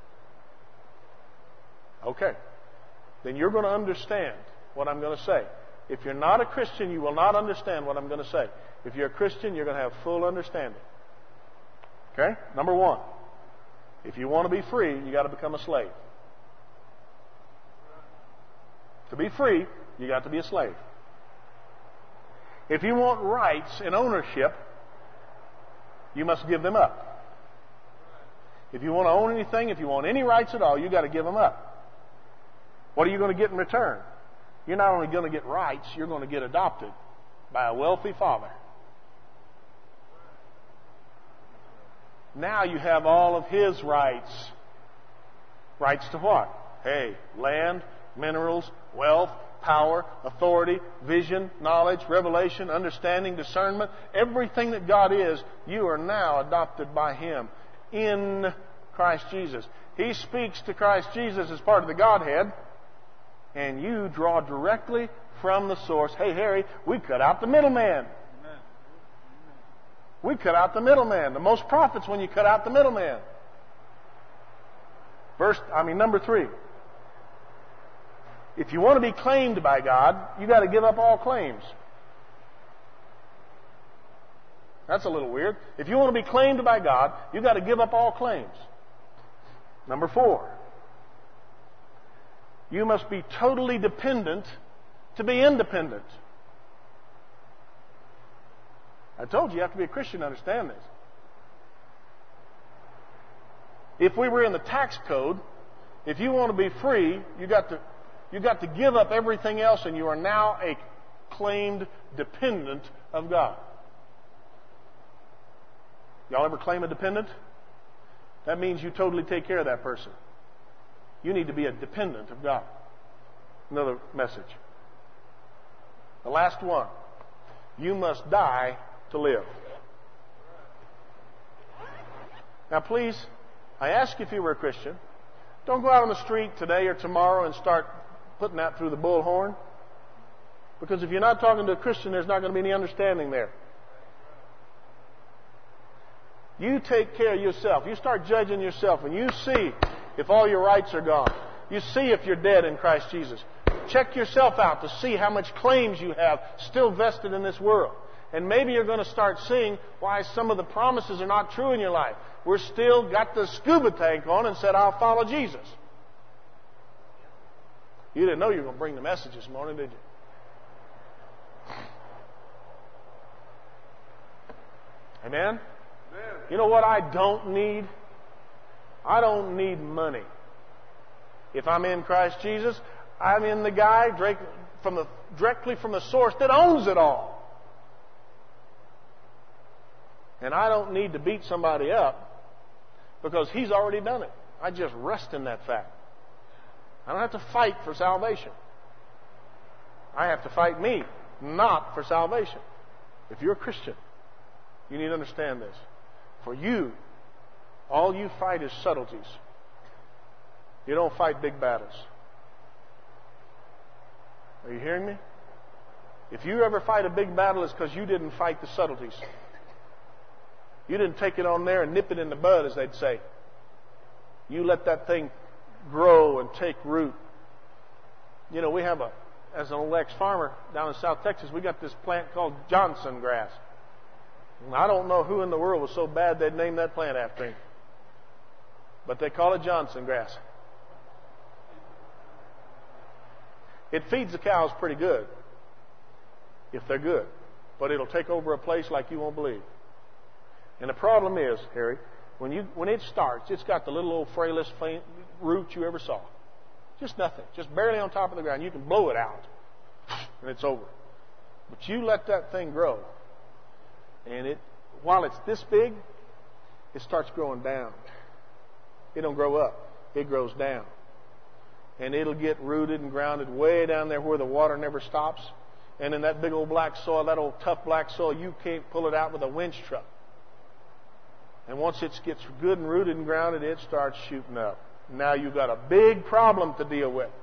A: Okay. Then you're going to understand what I'm going to say. If you're not a Christian, you will not understand what I'm going to say. If you're a Christian, you're going to have full understanding. Okay? Number one, if you want to be free, you got to become a slave. To be free, you got to be a slave. If you want rights and ownership, you must give them up. If you want to own anything, if you want any rights at all, you've got to give them up. What are you going to get in return? You're not only going to get rights, you're going to get adopted by a wealthy father. Now you have all of his rights. Rights to what? Hey, land, minerals, wealth, power, authority, vision, knowledge, revelation, understanding, discernment. Everything that God is, you are now adopted by him in Christ Jesus. He speaks to Christ Jesus as part of the Godhead, and you draw directly from the source. Hey, Harry, we cut out the middleman. We cut out the middleman. The most profits when you cut out the middleman. Number 3. If you want to be claimed by God, you got to give up all claims. That's a little weird. If you want to be claimed by God, you got to give up all claims. Number 4. You must be totally dependent to be independent. I told you have to be a Christian to understand this. If we were in the tax code, if you want to be free, you got to give up everything else, and you are now a claimed dependent of God. Y'all ever claim a dependent? That means you totally take care of that person. You need to be a dependent of God. Another message. The last one. You must die to live. Now please, I ask you if you were a Christian, don't go out on the street today or tomorrow and start putting that through the bullhorn. Because if you're not talking to a Christian, there's not going to be any understanding there. You take care of yourself. You start judging yourself, and you see if all your rights are gone. You see if you're dead in Christ Jesus. Check yourself out to see how much claims you have still vested in this world. And maybe you're going to start seeing why some of the promises are not true in your life. We're still got the scuba tank on and said, I'll follow Jesus. You didn't know you were going to bring the message this morning, did you? Amen? You know what I don't need? I don't need money. If I'm in Christ Jesus, I'm in the guy directly from the source that owns it all. And I don't need to beat somebody up because he's already done it. I just rest in that fact. I don't have to fight for salvation. I have to fight me, not for salvation. If you're a Christian, you need to understand this. For you, all you fight is subtleties. You don't fight big battles. Are you hearing me? If you ever fight a big battle, it's because you didn't fight the subtleties. You didn't take it on there and nip it in the bud, as they'd say. You let that thing grow and take root. You know, we have as an old ex-farmer down in South Texas, we got this plant called Johnson grass. And I don't know who in the world was so bad they'd name that plant after him. But they call it Johnson grass. It feeds the cows pretty good, if they're good. But it'll take over a place like you won't believe. And the problem is, Harry, when it starts, it's got the little old frailest root you ever saw. Just nothing. Just barely on top of the ground. You can blow it out, and it's over. But you let that thing grow, and while it's this big, it starts growing down. It don't grow up. It grows down. And it'll get rooted and grounded way down there where the water never stops. And in that big old black soil, that old tough black soil, you can't pull it out with a winch truck. And once it gets good and rooted and grounded, it starts shooting up. Now you've got a big problem to deal with.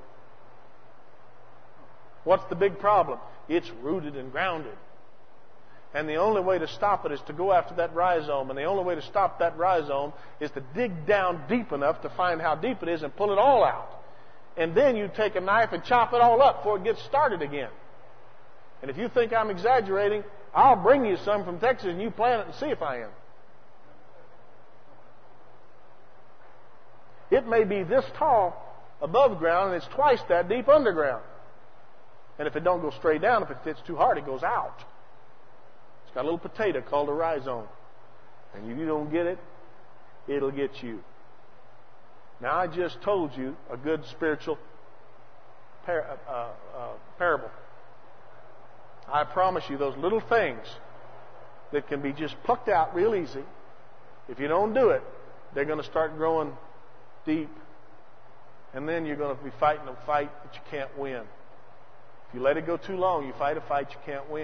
A: What's the big problem? It's rooted and grounded. And the only way to stop it is to go after that rhizome. And the only way to stop that rhizome is to dig down deep enough to find how deep it is and pull it all out. And then you take a knife and chop it all up before it gets started again. And if you think I'm exaggerating, I'll bring you some from Texas and you plant it and see if I am. It may be this tall above ground and it's twice that deep underground. And if it don't go straight down, if it fits too hard, it goes out. It's got a little potato called a rhizome. And if you don't get it, it'll get you. Now, I just told you a good spiritual parable. I promise you, those little things that can be just plucked out real easy, if you don't do it, they're going to start growing deep. And then you're going to be fighting a fight that you can't win. If you let it go too long, you fight a fight you can't win.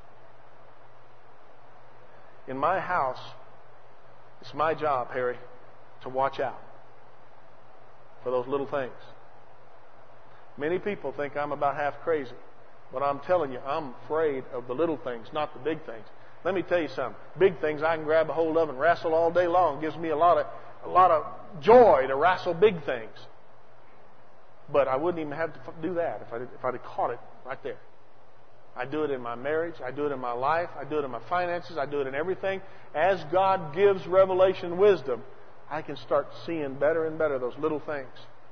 A: In my house, it's my job, Harry, to watch out for those little things. Many people think I'm about half crazy, but I'm telling you, I'm afraid of the little things, not the big things. Let me tell you something. Big things I can grab a hold of and wrestle all day long. It gives me a lot of joy to wrestle big things. But I wouldn't even have to do that if I'd have caught it right there. I do it in my marriage. I do it in my life. I do it in my finances. I do it in everything. As God gives revelation wisdom, I can start seeing better and better those little things.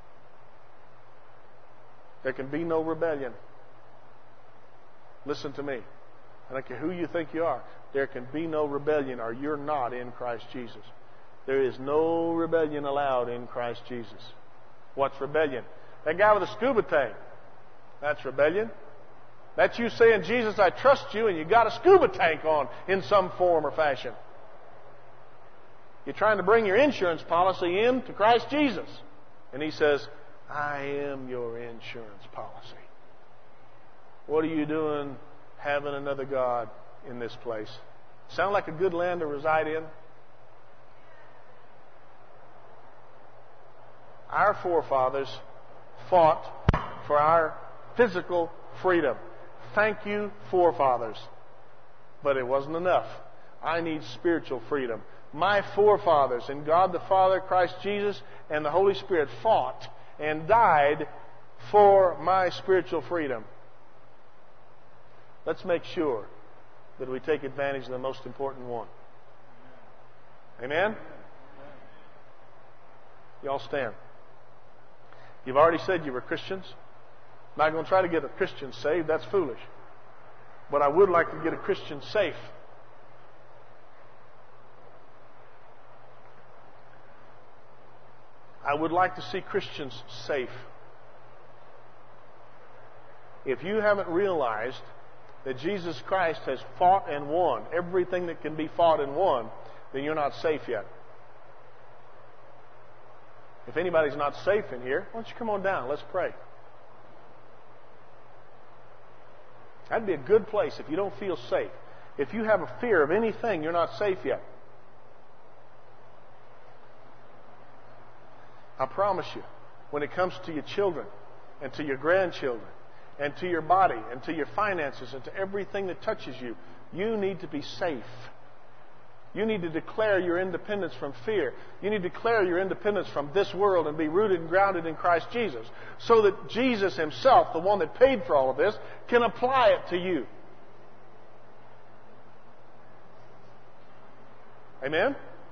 A: There can be no rebellion. Listen to me. I don't care who you think you are. There can be no rebellion, or you're not in Christ Jesus. There is no rebellion allowed in Christ Jesus. What's rebellion? That guy with the scuba tank. That's rebellion. That's you saying, Jesus, I trust you, and you got a scuba tank on in some form or fashion. You're trying to bring your insurance policy in to Christ Jesus. And He says, I am your insurance policy. What are you doing having another God in this place? Sound like a good land to reside in? Our forefathers fought for our physical freedom. Thank you, forefathers. But it wasn't enough. I need spiritual freedom. My forefathers and God the Father, Christ Jesus, and the Holy Spirit fought and died for my spiritual freedom. Let's make sure that we take advantage of the most important one. Amen? Y'all stand. You've already said you were Christians. I'm not going to try to get a Christian saved. That's foolish. But I would like to get a Christian safe. I would like to see Christians safe. If you haven't realized that Jesus Christ has fought and won everything that can be fought and won, then you're not safe yet. If anybody's not safe in here, why don't you come on down? Let's pray. That'd be a good place if you don't feel safe. If you have a fear of anything, you're not safe yet. I promise you, when it comes to your children and to your grandchildren and to your body and to your finances and to everything that touches you, you need to be safe. You need to declare your independence from fear. You need to declare your independence from this world and be rooted and grounded in Christ Jesus, so that Jesus Himself, the one that paid for all of this, can apply it to you. Amen?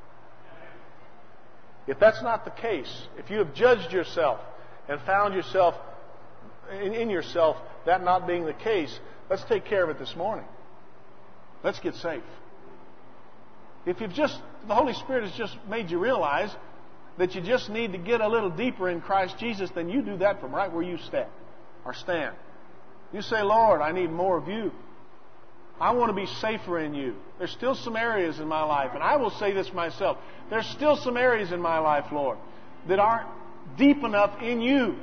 A: If that's not the case, if you have judged yourself and found yourself in yourself that not being the case, let's take care of it this morning. Let's get safe. If the Holy Spirit has just made you realize that you just need to get a little deeper in Christ Jesus, then you do that from right where you stand. You say, Lord, I need more of you. I want to be safer in you. There's still some areas in my life, and I will say this myself. There's still some areas in my life, Lord, that aren't deep enough in you.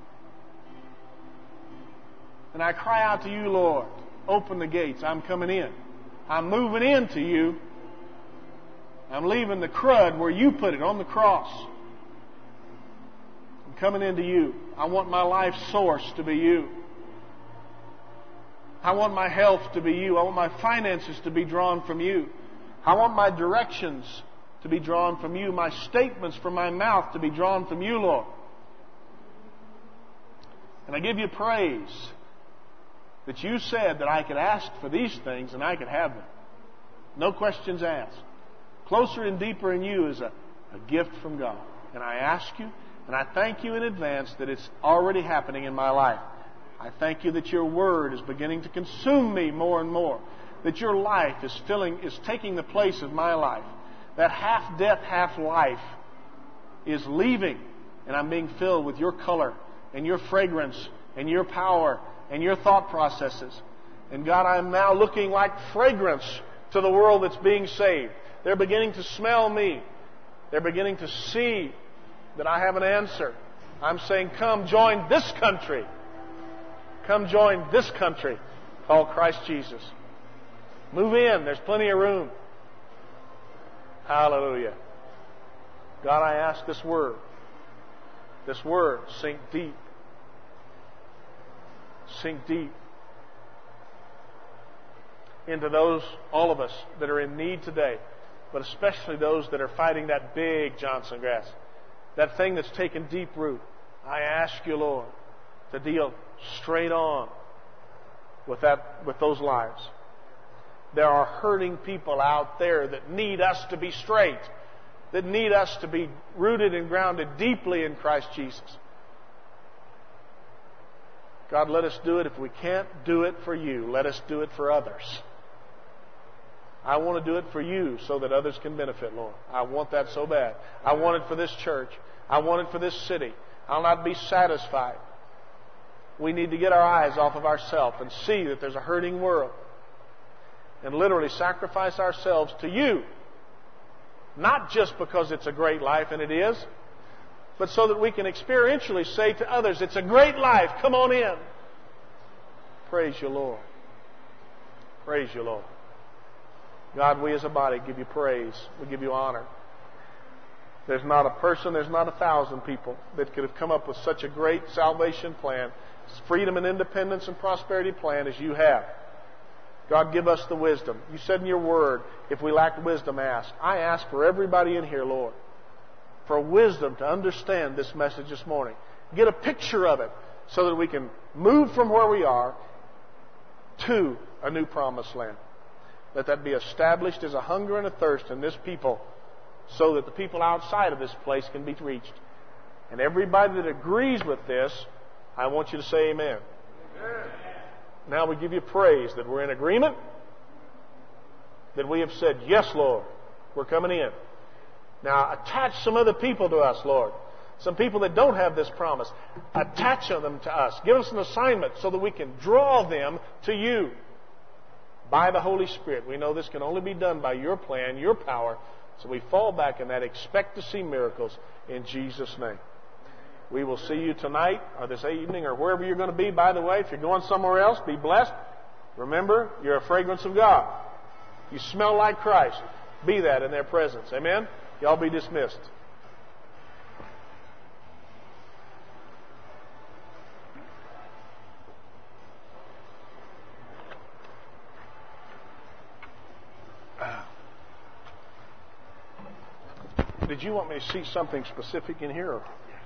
A: And I cry out to you, Lord, open the gates. I'm coming in. I'm moving into you. I'm leaving the crud where you put it on the cross. I'm coming into you. I want my life source to be you. I want my health to be you. I want my finances to be drawn from you. I want my directions to be drawn from you. My statements from my mouth to be drawn from you, Lord. And I give you praise that you said that I could ask for these things and I could have them. No questions asked. Closer and deeper in you is a gift from God. And I ask you, and I thank you in advance that it's already happening in my life. I thank you that your word is beginning to consume me more and more. That your life is taking the place of my life. That half death, half life is leaving and I'm being filled with your color and your fragrance and your power and your thought processes. And God, I'm now looking like fragrance to the world that's being saved. They're beginning to smell me. They're beginning to see that I have an answer. I'm saying, come join this country. Come join this country called Christ Jesus. Move in. There's plenty of room. Hallelujah. God, I ask this word sink deep. Sink deep into those, all of us, that are in need today, but especially those that are fighting that big Johnson grass, that thing that's taken deep root. I ask you, Lord, to deal straight on with those lives. There are hurting people out there that need us to be straight, that need us to be rooted and grounded deeply in Christ Jesus. God, let us do it. If we can't do it for you, let us do it for others. I want to do it for you so that others can benefit, Lord. I want that so bad. I want it for this church. I want it for this city. I'll not be satisfied. We need to get our eyes off of ourselves and see that there's a hurting world and literally sacrifice ourselves to you. Not just because it's a great life, and it is, but so that we can experientially say to others, it's a great life. Come on in. Praise you, Lord. Praise you, Lord. God, we as a body give you praise. We give you honor. There's not a person, there's not 1,000 people that could have come up with such a great salvation plan, freedom and independence and prosperity plan as you have. God, give us the wisdom. You said in your word, if we lack wisdom, ask. I ask for everybody in here, Lord, for wisdom to understand this message this morning. Get a picture of it so that we can move from where we are to a new promised land. Let that be established as a hunger and a thirst in this people so that the people outside of this place can be reached. And everybody that agrees with this, I want you to say amen. Amen. Now we give you praise that we're in agreement, that we have said, yes, Lord, we're coming in. Now attach some other people to us, Lord. Some people that don't have this promise. Attach them to us. Give us an assignment so that we can draw them to you. By the Holy Spirit. We know this can only be done by your plan, your power. So we fall back in that. Expect to see miracles in Jesus' name. We will see you tonight or this evening or wherever you're going to be. By the way, if you're going somewhere else, be blessed. Remember, you're a fragrance of God. You smell like Christ. Be that in their presence. Amen? Y'all be dismissed. Did you want me to see something specific in here? Or?